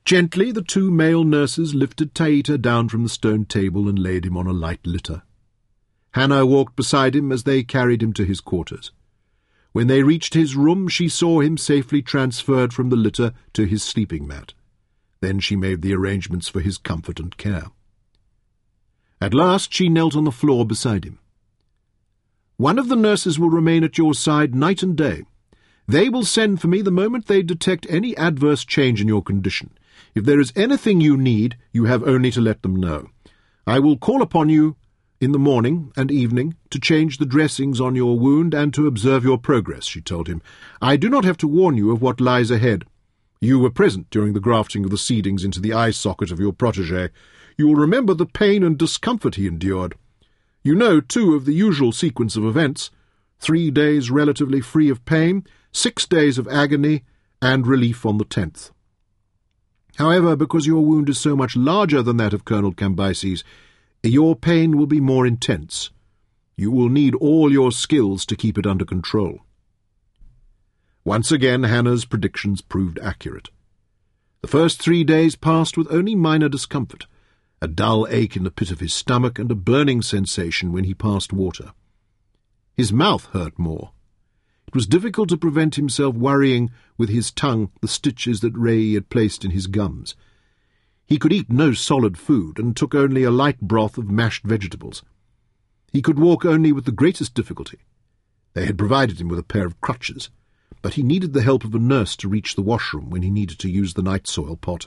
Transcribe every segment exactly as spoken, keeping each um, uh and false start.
Gently the two male nurses lifted Taita down from the stone table and laid him on a light litter. Hannah walked beside him as they carried him to his quarters. When they reached his room, she saw him safely transferred from the litter to his sleeping mat. Then she made the arrangements for his comfort and care. At last she knelt on the floor beside him. "One of the nurses will remain at your side night and day. They will send for me the moment they detect any adverse change in your condition. If there is anything you need, you have only to let them know. I will call upon you in the morning and evening to change the dressings on your wound and to observe your progress," she told him. "I do not have to warn you of what lies ahead. You were present during the grafting of the seedings into the eye socket of your protégé. You will remember the pain and discomfort he endured. You know, too, of the usual sequence of events: three days relatively free of pain, six days of agony, and relief on the tenth. However, because your wound is so much larger than that of Colonel Cambyses, your pain will be more intense. You will need all your skills to keep it under control." Once again Hannah's predictions proved accurate. The first three days passed with only minor discomfort, a dull ache in the pit of his stomach and a burning sensation when he passed water. His mouth hurt more. It was difficult to prevent himself worrying with his tongue the stitches that Ray had placed in his gums. He could eat no solid food, and took only a light broth of mashed vegetables. He could walk only with the greatest difficulty. They had provided him with a pair of crutches, but he needed the help of a nurse to reach the washroom when he needed to use the night soil pot.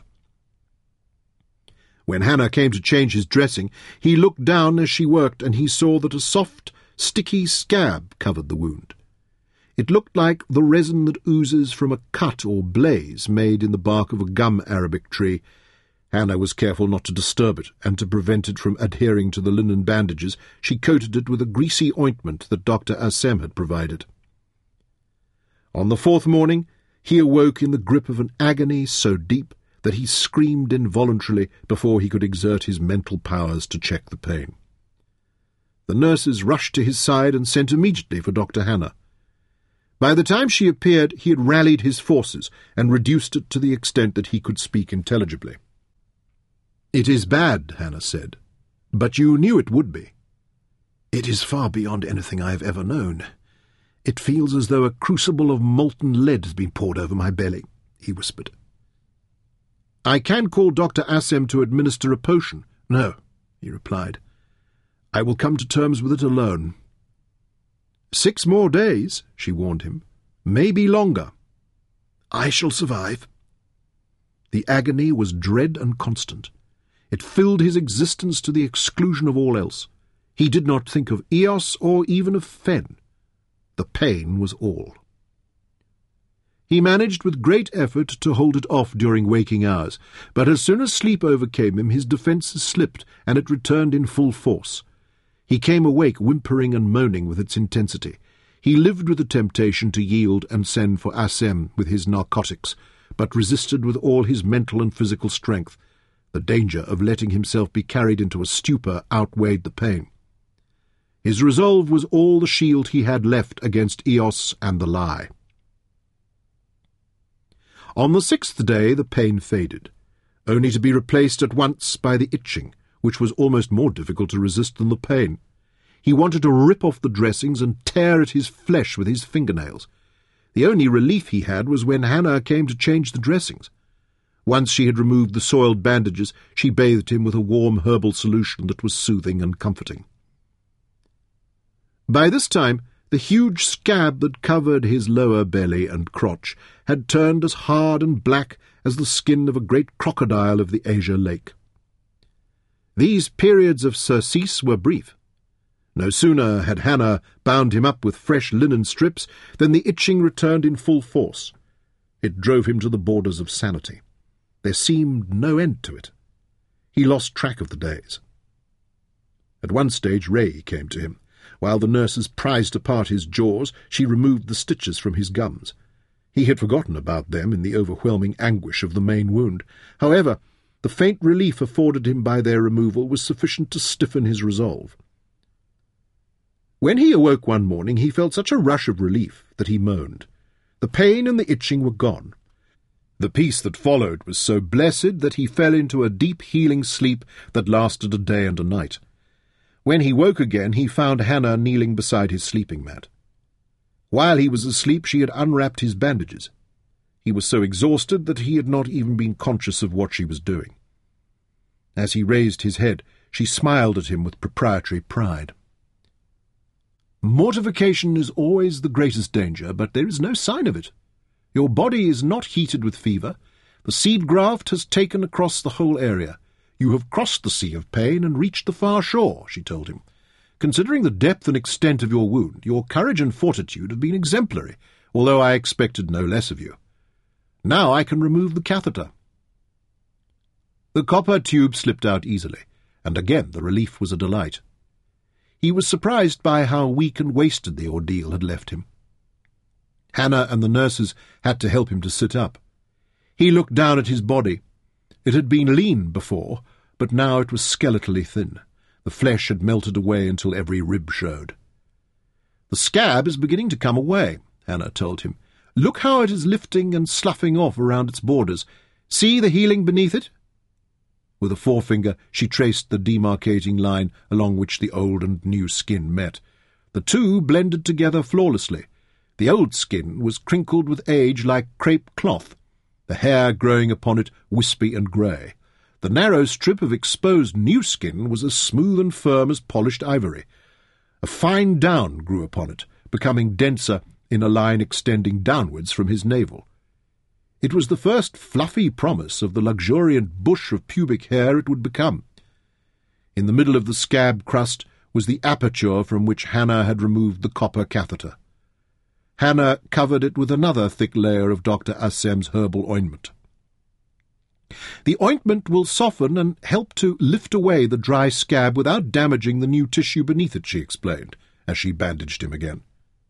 When Hannah came to change his dressing, he looked down as she worked, and he saw that a soft, sticky scab covered the wound. It looked like the resin that oozes from a cut or blaze made in the bark of a gum arabic tree. Hannah was careful not to disturb it, and to prevent it from adhering to the linen bandages, she coated it with a greasy ointment that Doctor Assem had provided. On the fourth morning, he awoke in the grip of an agony so deep that he screamed involuntarily before he could exert his mental powers to check the pain. The nurses rushed to his side and sent immediately for Doctor Hannah. By the time she appeared, he had rallied his forces and reduced it to the extent that he could speak intelligibly. "It is bad," Hannah said, "but you knew it would be." "It is far beyond anything I have ever known. It feels as though a crucible of molten lead has been poured over my belly," he whispered. "I can call Doctor Assem to administer a potion." "No," he replied. "I will come to terms with it alone." "Six more days," she warned him. "Maybe longer." "I shall survive." The agony was dread and constant. It filled his existence to the exclusion of all else. He did not think of Eos or even of Fen. The pain was all. He managed with great effort to hold it off during waking hours, but as soon as sleep overcame him, his defences slipped, and it returned in full force. He came awake whimpering and moaning with its intensity. He lived with the temptation to yield and send for Assem with his narcotics, but resisted with all his mental and physical strength. The danger of letting himself be carried into a stupor outweighed the pain. His resolve was all the shield he had left against Eos and the lie. On the sixth day the pain faded, only to be replaced at once by the itching, which was almost more difficult to resist than the pain. He wanted to rip off the dressings and tear at his flesh with his fingernails. The only relief he had was when Hannah came to change the dressings. Once she had removed the soiled bandages, she bathed him with a warm herbal solution that was soothing and comforting. By this time, the huge scab that covered his lower belly and crotch had turned as hard and black as the skin of a great crocodile of the Azure Lake. These periods of surcease were brief. No sooner had Hannah bound him up with fresh linen strips than the itching returned in full force. It drove him to the borders of sanity. There seemed no end to it. He lost track of the days. At one stage Ray came to him. While the nurses prized apart his jaws, she removed the stitches from his gums. He had forgotten about them in the overwhelming anguish of the main wound. However, the faint relief afforded him by their removal was sufficient to stiffen his resolve. When he awoke one morning, he felt such a rush of relief that he moaned. The pain and the itching were gone. The peace that followed was so blessed that he fell into a deep healing sleep that lasted a day and a night. When he woke again, he found Hannah kneeling beside his sleeping mat. While he was asleep, she had unwrapped his bandages. He was so exhausted that he had not even been conscious of what she was doing. As he raised his head, she smiled at him with proprietary pride. "Mortification is always the greatest danger, but there is no sign of it. Your body is not heated with fever. The seed graft has taken across the whole area. You have crossed the sea of pain and reached the far shore," she told him. "Considering the depth and extent of your wound, your courage and fortitude have been exemplary, although I expected no less of you. Now I can remove the catheter." The copper tube slipped out easily, and again the relief was a delight. He was surprised by how weak and wasted the ordeal had left him. Hannah and the nurses had to help him to sit up. He looked down at his body. It had been lean before, but now it was skeletally thin. The flesh had melted away until every rib showed. "The scab is beginning to come away," Hannah told him. "Look how it is lifting and sloughing off around its borders. See the healing beneath it?" With a forefinger she traced the demarcating line along which the old and new skin met. The two blended together flawlessly. The old skin was crinkled with age like crepe cloth, the hair growing upon it wispy and grey. The narrow strip of exposed new skin was as smooth and firm as polished ivory. A fine down grew upon it, becoming denser in a line extending downwards from his navel. It was the first fluffy promise of the luxuriant bush of pubic hair it would become. In the middle of the scab crust was the aperture from which Hannah had removed the copper catheter. Hannah covered it with another thick layer of Doctor Assem's herbal ointment. "The ointment will soften and help to lift away the dry scab without damaging the new tissue beneath it," she explained, as she bandaged him again.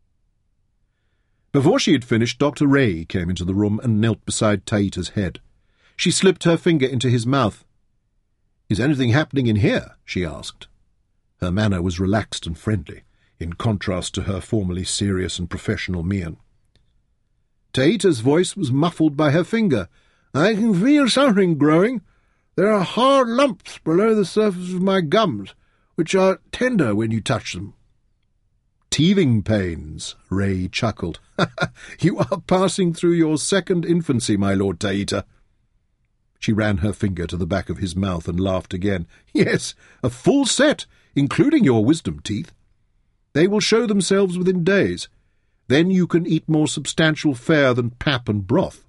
Before she had finished, Doctor Ray came into the room and knelt beside Taita's head. She slipped her finger into his mouth. "Is anything happening in here?" she asked. Her manner was relaxed and friendly, in contrast to her formerly serious and professional mien. Taita's voice was muffled by her finger. "I can feel something growing. There are hard lumps below the surface of my gums, which are tender when you touch them." "Teething pains," Ray chuckled. "You are passing through your second infancy, my Lord Taita." She ran her finger to the back of his mouth and laughed again. "Yes, a full set, including your wisdom teeth. They will show themselves within days. Then you can eat more substantial fare than pap and broth."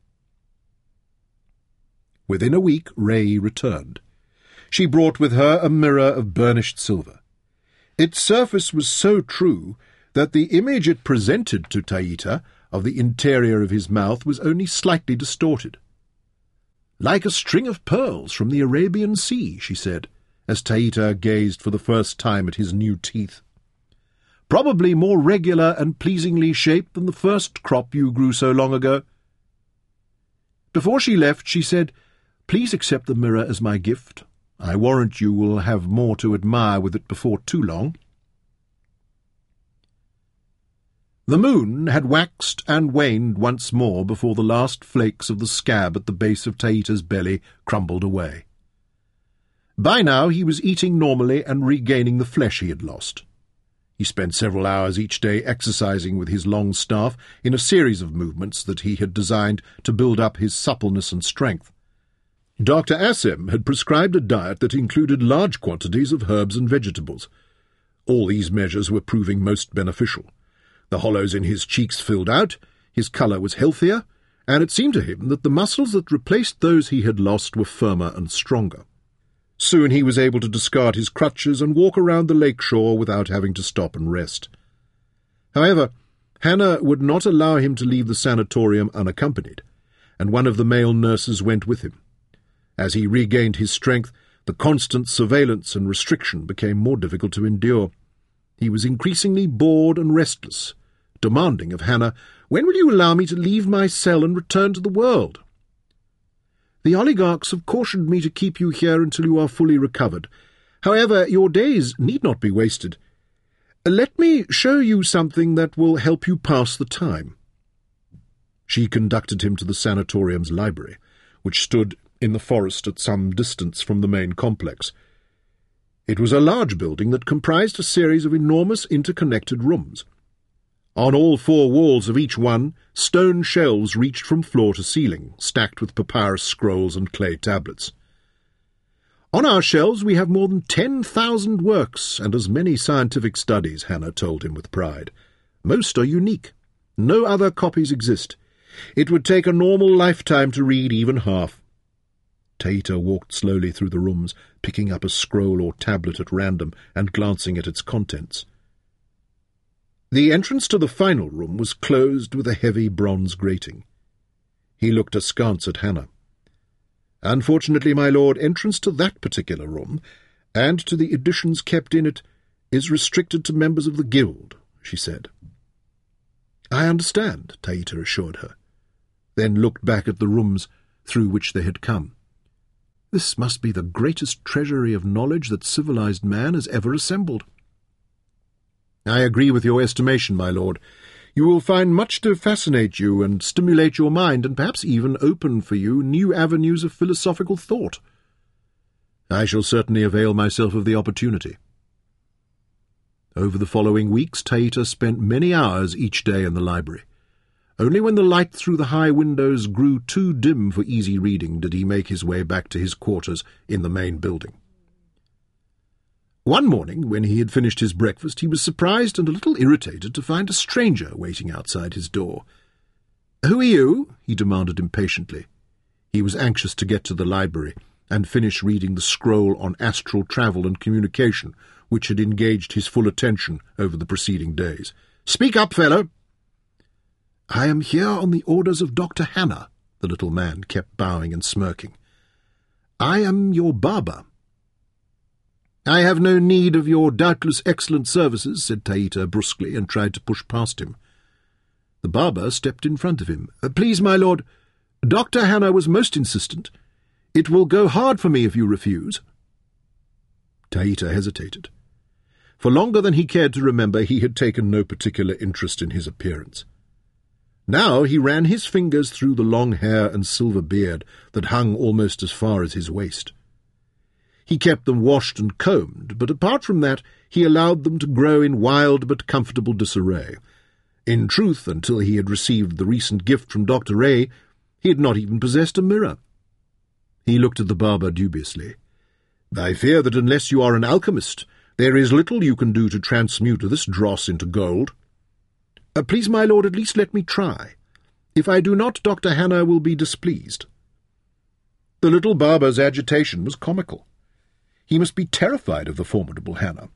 Within a week Ray returned. She brought with her a mirror of burnished silver. Its surface was so true that the image it presented to Taita of the interior of his mouth was only slightly distorted. "Like a string of pearls from the Arabian Sea," she said, as Taita gazed for the first time at his new teeth. "Probably more regular and pleasingly shaped than the first crop you grew so long ago." Before she left, she said, "Please accept the mirror as my gift. I warrant you will have more to admire with it before too long." The moon had waxed and waned once more before the last flakes of the scab at the base of Taita's belly crumbled away. By now he was eating normally and regaining the flesh he had lost. He spent several hours each day exercising with his long staff in a series of movements that he had designed to build up his suppleness and strength. Doctor Assem had prescribed a diet that included large quantities of herbs and vegetables. All these measures were proving most beneficial. The hollows in his cheeks filled out, his colour was healthier, and it seemed to him that the muscles that replaced those he had lost were firmer and stronger. Soon he was able to discard his crutches and walk around the lake shore without having to stop and rest. However, Hannah would not allow him to leave the sanatorium unaccompanied, and one of the male nurses went with him. As he regained his strength, the constant surveillance and restriction became more difficult to endure. He was increasingly bored and restless, demanding of Hannah, "When will you allow me to leave my cell and return to the world?" "The oligarchs have cautioned me to keep you here until you are fully recovered. However, your days need not be wasted. Let me show you something that will help you pass the time." She conducted him to the sanatorium's library, which stood in the forest at some distance from the main complex. It was a large building that comprised a series of enormous interconnected rooms. On all four walls of each one, stone shelves reached from floor to ceiling, stacked with papyrus scrolls and clay tablets. "On our shelves we have more than ten thousand works and as many scientific studies," Hannah told him with pride. "Most are unique. No other copies exist. It would take a normal lifetime to read even half." Taita walked slowly through the rooms, picking up a scroll or tablet at random and glancing at its contents. The entrance to the final room was closed with a heavy bronze grating. He looked askance at Hannah. "Unfortunately, my lord, entrance to that particular room, and to the editions kept in it, is restricted to members of the guild," she said. "I understand," Taita assured her, then looked back at the rooms through which they had come. "This must be the greatest treasury of knowledge that civilized man has ever assembled." "I agree with your estimation, my lord. You will find much to fascinate you and stimulate your mind, and perhaps even open for you new avenues of philosophical thought." "I shall certainly avail myself of the opportunity." Over the following weeks, Taita spent many hours each day in the library. Only when the light through the high windows grew too dim for easy reading did he make his way back to his quarters in the main building. One morning, when he had finished his breakfast, he was surprised and a little irritated to find a stranger waiting outside his door. "Who are you?" he demanded impatiently. He was anxious to get to the library and finish reading the scroll on astral travel and communication, which had engaged his full attention over the preceding days. "Speak up, fellow!" "I am here on the orders of Doctor Hannah," the little man kept bowing and smirking. "I am your barber." "I have no need of your doubtless excellent services," said Taita brusquely, and tried to push past him. The barber stepped in front of him. "Please, my lord, Doctor Hannah was most insistent. It will go hard for me if you refuse." Taita hesitated. For longer than he cared to remember, he had taken no particular interest in his appearance. Now he ran his fingers through the long hair and silver beard that hung almost as far as his waist. He kept them washed and combed, but apart from that he allowed them to grow in wild but comfortable disarray. In truth, until he had received the recent gift from Doctor Ray, he had not even possessed a mirror. He looked at the barber dubiously. "I fear that unless you are an alchemist, there is little you can do to transmute this dross into gold." Uh, "Please, my lord, at least let me try. If I do not, Doctor Hannah will be displeased." The little barber's agitation was comical. He must be terrified of the formidable Hannah.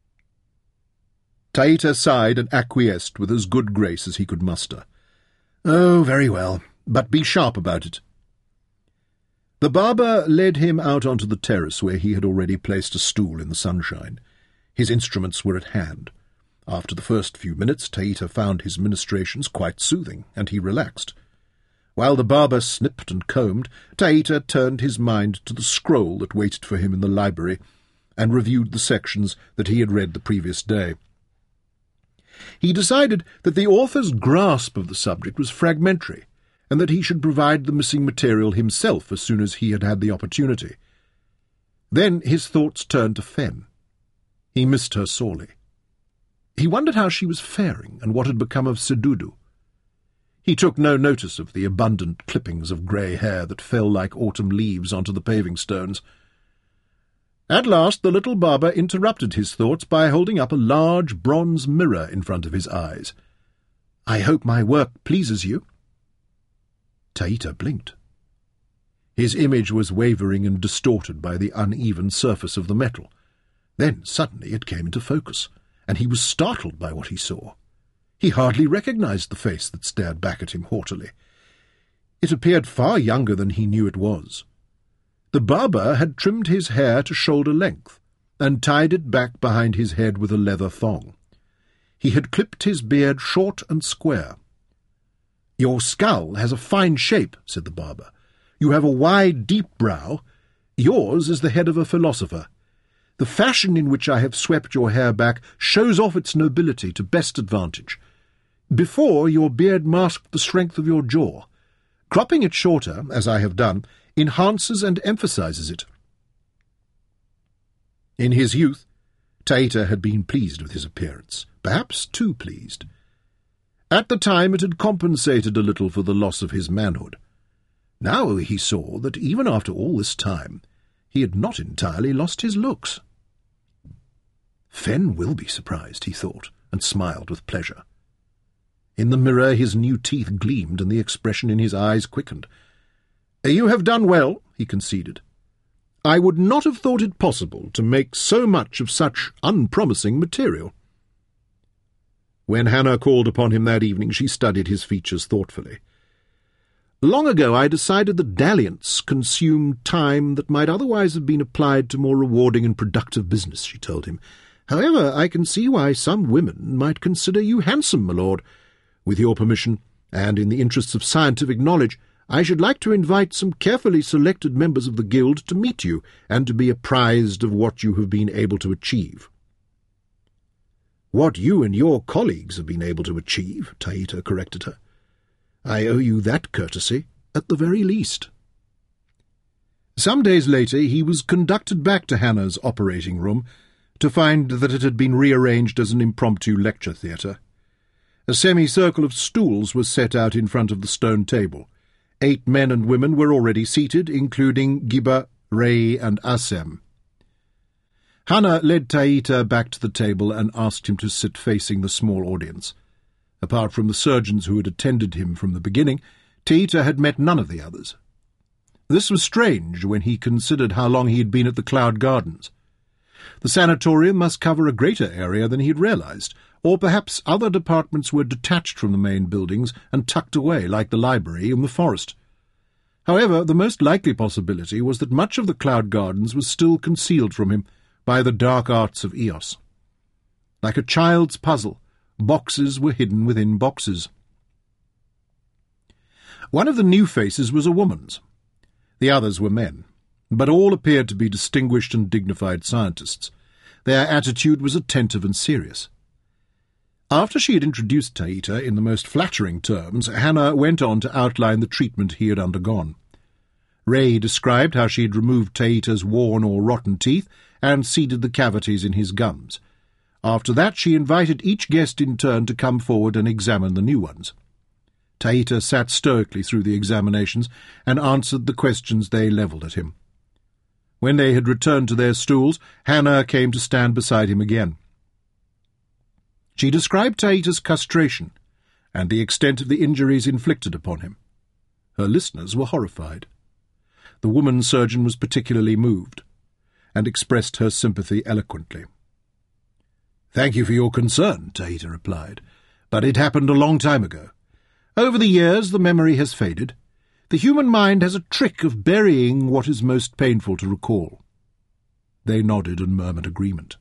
Taita sighed and acquiesced with as good grace as he could muster. "Oh, very well, but be sharp about it." The barber led him out onto the terrace where he had already placed a stool in the sunshine. His instruments were at hand. After the first few minutes, Taita found his ministrations quite soothing, and he relaxed. While the barber snipped and combed, Taita turned his mind to the scroll that waited for him in the library, and reviewed the sections that he had read the previous day. He decided that the author's grasp of the subject was fragmentary, and that he should provide the missing material himself as soon as he had had the opportunity. Then his thoughts turned to Fen. He missed her sorely. He wondered how she was faring, and what had become of Sedudu. He took no notice of the abundant clippings of grey hair that fell like autumn leaves onto the paving stones. At last the little barber interrupted his thoughts by holding up a large bronze mirror in front of his eyes. "I hope my work pleases you." Taita blinked. His image was wavering and distorted by the uneven surface of the metal. Then suddenly it came into focus, and he was startled by what he saw. He hardly recognized the face that stared back at him haughtily. It appeared far younger than he knew it was. The barber had trimmed his hair to shoulder length, and tied it back behind his head with a leather thong. He had clipped his beard short and square. "Your skull has a fine shape," said the barber. "You have a wide, deep brow. Yours is the head of a philosopher. The fashion in which I have swept your hair back shows off its nobility to best advantage. Before, your beard masked the strength of your jaw. Cropping it shorter, as I have done, enhances and emphasizes it. In his youth, Taita had been pleased with his appearance, perhaps too pleased. At the time it had compensated a little for the loss of his manhood. Now he saw that even after all this time he had not entirely lost his looks. Fen will be surprised, he thought, and smiled with pleasure. In the mirror his new teeth gleamed, and the expression in his eyes quickened. "You have done well," he conceded. "I would not have thought it possible to make so much of such unpromising material." When Hannah called upon him that evening, she studied his features thoughtfully. "Long ago I decided that dalliance consumed time that might otherwise have been applied to more rewarding and productive business," she told him. "However, I can see why some women might consider you handsome, my lord. With your permission, and in the interests of scientific knowledge, I should like to invite some carefully selected members of the guild to meet you, and to be apprised of what you have been able to achieve." "What you and your colleagues have been able to achieve," Taita corrected her. "I owe you that courtesy, at the very least." Some days later he was conducted back to Hannah's operating room to find that it had been rearranged as an impromptu lecture theatre. A semicircle of stools was set out in front of the stone table. Eight men and women were already seated, including Giba, Ray, and Assem. Hannah led Taita back to the table and asked him to sit facing the small audience. Apart from the surgeons who had attended him from the beginning, Taita had met none of the others. This was strange when he considered how long he had been at the Cloud Gardens. The sanatorium must cover a greater area than he had realized, or perhaps other departments were detached from the main buildings and tucked away, like the library, in the forest. However, the most likely possibility was that much of the Cloud Gardens was still concealed from him by the dark arts of Eos. Like a child's puzzle, boxes were hidden within boxes. One of the new faces was a woman's. The others were men, but all appeared to be distinguished and dignified scientists. Their attitude was attentive and serious. After she had introduced Taita in the most flattering terms, Hannah went on to outline the treatment he had undergone. Ray described how she had removed Taita's worn or rotten teeth and seeded the cavities in his gums. After that she invited each guest in turn to come forward and examine the new ones. Taita sat stoically through the examinations and answered the questions they levelled at him. When they had returned to their stools, Hannah came to stand beside him again. She described Taita's castration and the extent of the injuries inflicted upon him. Her listeners were horrified. The woman surgeon was particularly moved, and expressed her sympathy eloquently. "Thank you for your concern," Taita replied, "but it happened a long time ago. Over the years the memory has faded. The human mind has a trick of burying what is most painful to recall." They nodded and murmured agreement.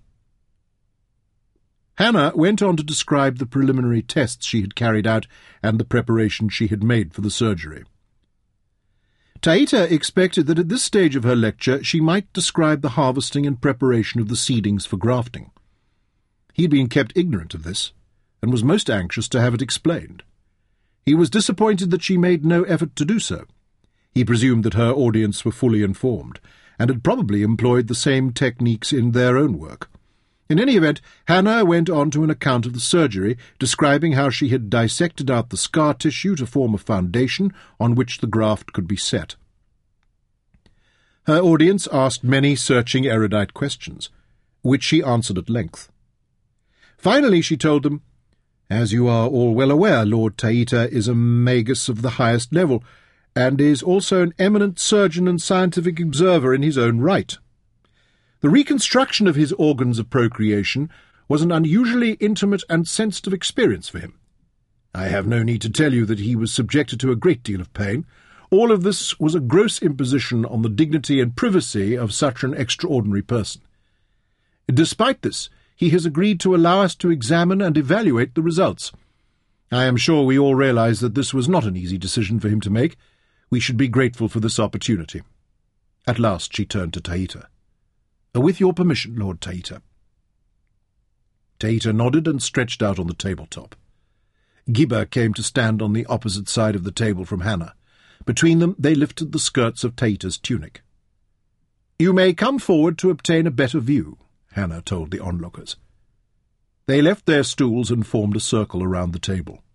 Hannah went on to describe the preliminary tests she had carried out and the preparation she had made for the surgery. Taita expected that at this stage of her lecture she might describe the harvesting and preparation of the seedings for grafting. He had been kept ignorant of this, and was most anxious to have it explained. He was disappointed that she made no effort to do so. He presumed that her audience were fully informed, and had probably employed the same techniques in their own work. In any event, Hannah went on to an account of the surgery, describing how she had dissected out the scar tissue to form a foundation on which the graft could be set. Her audience asked many searching erudite questions, which she answered at length. Finally she told them, "As you are all well aware, Lord Taita is a magus of the highest level, and is also an eminent surgeon and scientific observer in his own right. The reconstruction of his organs of procreation was an unusually intimate and sensitive experience for him. I have no need to tell you that he was subjected to a great deal of pain. All of this was a gross imposition on the dignity and privacy of such an extraordinary person. Despite this, he has agreed to allow us to examine and evaluate the results. I am sure we all realize that this was not an easy decision for him to make. We should be grateful for this opportunity." At last she turned to Taita. "With your permission, Lord Taita." Taita nodded and stretched out on the tabletop. Gibber came to stand on the opposite side of the table from Hannah. Between them they lifted the skirts of Taita's tunic. "You may come forward to obtain a better view," Hannah told the onlookers. They left their stools and formed a circle around the table.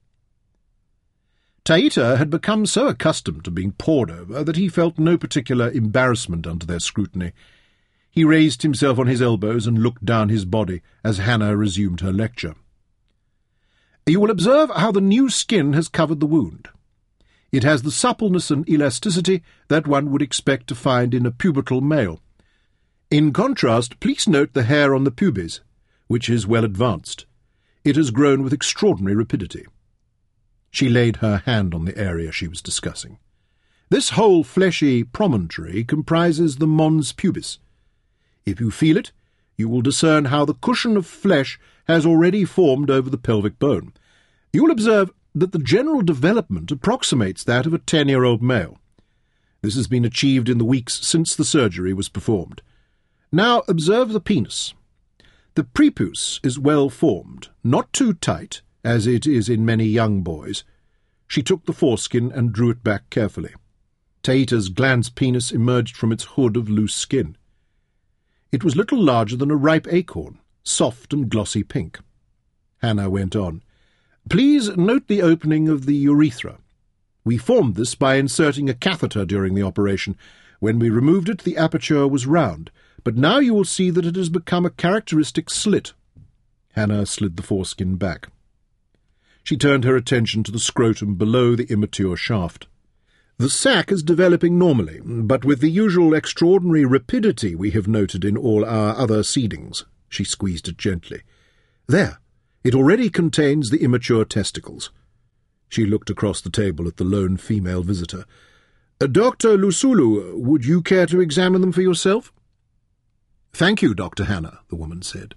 Taita had become so accustomed to being pored over that he felt no particular embarrassment under their scrutiny. He raised himself on his elbows and looked down his body as Hannah resumed her lecture. "You will observe how the new skin has covered the wound. It has the suppleness and elasticity that one would expect to find in a pubertal male. In contrast, please note the hair on the pubis, which is well advanced. It has grown with extraordinary rapidity." She laid her hand on the area she was discussing. "This whole fleshy promontory comprises the mons pubis. If you feel it, you will discern how the cushion of flesh has already formed over the pelvic bone. You will observe that the general development approximates that of a ten-year-old male. This has been achieved in the weeks since the surgery was performed. Now observe the penis. The prepuce is well formed, not too tight, as it is in many young boys." She took the foreskin and drew it back carefully. Taita's glans penis emerged from its hood of loose skin. It was little larger than a ripe acorn, soft and glossy pink. Hannah went on. "Please note the opening of the urethra. We formed this by inserting a catheter during the operation. When we removed it, the aperture was round, but now you will see that it has become a characteristic slit." Hannah slid the foreskin back. She turned her attention to the scrotum below the immature shaft. "The sac is developing normally, but with the usual extraordinary rapidity we have noted in all our other seedings." She squeezed it gently. "There, it already contains the immature testicles." She looked across the table at the lone female visitor. "Doctor Lusulu, would you care to examine them for yourself?" "Thank you, Doctor Hannah," the woman said.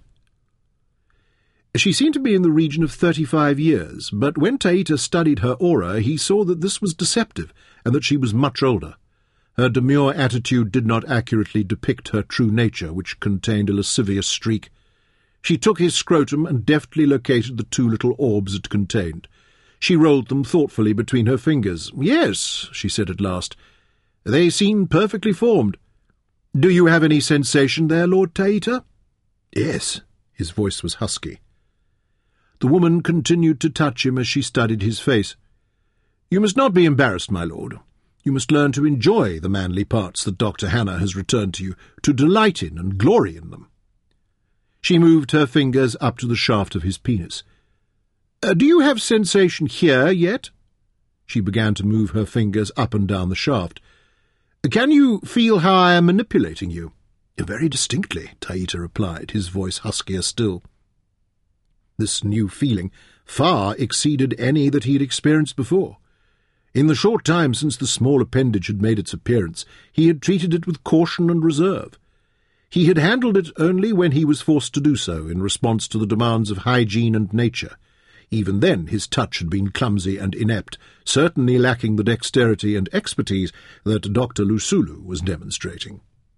She seemed to be in the region of thirty-five years, but when Taita studied her aura, he saw that this was deceptive, and that she was much older. Her demure attitude did not accurately depict her true nature, which contained a lascivious streak. She took his scrotum and deftly located the two little orbs it contained. She rolled them thoughtfully between her fingers. "Yes," she said at last, "they seem perfectly formed. Do you have any sensation there, Lord Taita?" "Yes." His voice was husky. The woman continued to touch him as she studied his face. "You must not be embarrassed, my lord. You must learn to enjoy the manly parts that Doctor Hannah has returned to you, to delight in and glory in them." She moved her fingers up to the shaft of his penis. Uh, "Do you have sensation here yet?" She began to move her fingers up and down the shaft. "Can you feel how I am manipulating you?" "Very distinctly," Taita replied, his voice huskier still. This new feeling far exceeded any that he had experienced before. In the short time since the small appendage had made its appearance, he had treated it with caution and reserve. He had handled it only when he was forced to do so, in response to the demands of hygiene and nature. Even then his touch had been clumsy and inept, certainly lacking the dexterity and expertise that Doctor Lusulu was demonstrating.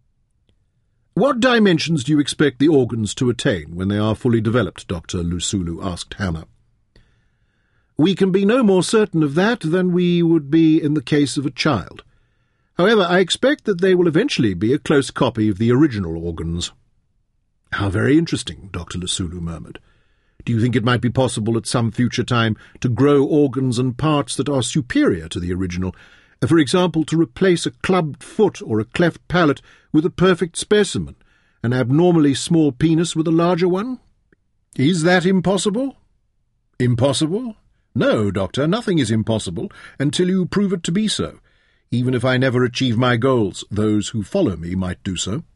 "What dimensions do you expect the organs to attain when they are fully developed?" Doctor Lusulu asked Hannah. "We can be no more certain of that than we would be in the case of a child. However, I expect that they will eventually be a close copy of the original organs." "How very interesting," Doctor Lusulu murmured. "Do you think it might be possible at some future time to grow organs and parts that are superior to the original? For example, to replace a clubbed foot or a cleft palate with a perfect specimen, an abnormally small penis with a larger one? Is that impossible?" "Impossible? No, Doctor, nothing is impossible until you prove it to be so. Even if I never achieve my goals, those who follow me might do so."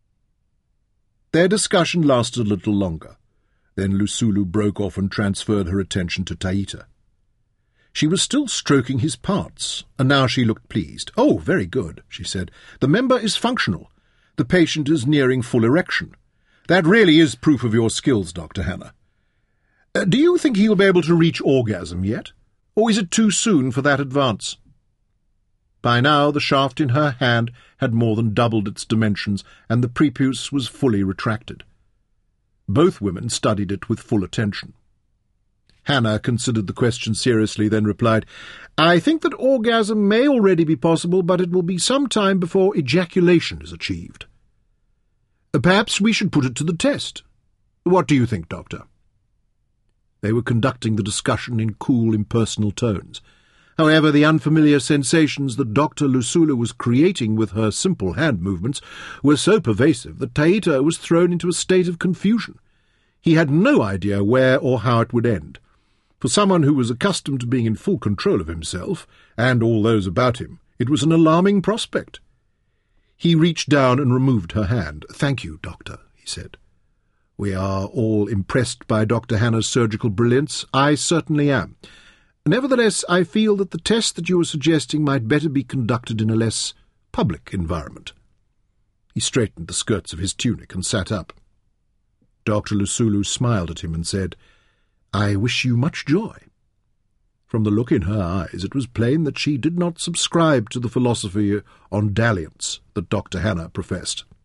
Their discussion lasted a little longer. Then Lusulu broke off and transferred her attention to Taita. She was still stroking his parts, and now she looked pleased. "Oh, very good," she said. "The member is functional. The patient is nearing full erection. That really is proof of your skills, Doctor Hannah. Uh, do you think he will be able to reach orgasm yet? Or is it too soon for that advance?" By now the shaft in her hand had more than doubled its dimensions, and the prepuce was fully retracted. Both women studied it with full attention. Hannah considered the question seriously, then replied, "I think that orgasm may already be possible, but it will be some time before ejaculation is achieved. Perhaps we should put it to the test. What do you think, Doctor?" They were conducting the discussion in cool, impersonal tones. However, the unfamiliar sensations that Doctor Lusulu was creating with her simple hand movements were so pervasive that Taito was thrown into a state of confusion. He had no idea where or how it would end. For someone who was accustomed to being in full control of himself, and all those about him, it was an alarming prospect. He reached down and removed her hand. "Thank you, Doctor," he said. "We are all impressed by Doctor Hannah's surgical brilliance. I certainly am. Nevertheless, I feel that the test that you are suggesting might better be conducted in a less public environment." He straightened the skirts of his tunic and sat up. Doctor Lusulu smiled at him and said, "I wish you much joy." From the look in her eyes, it was plain that she did not subscribe to the philosophy on dalliance that Doctor Hannah professed.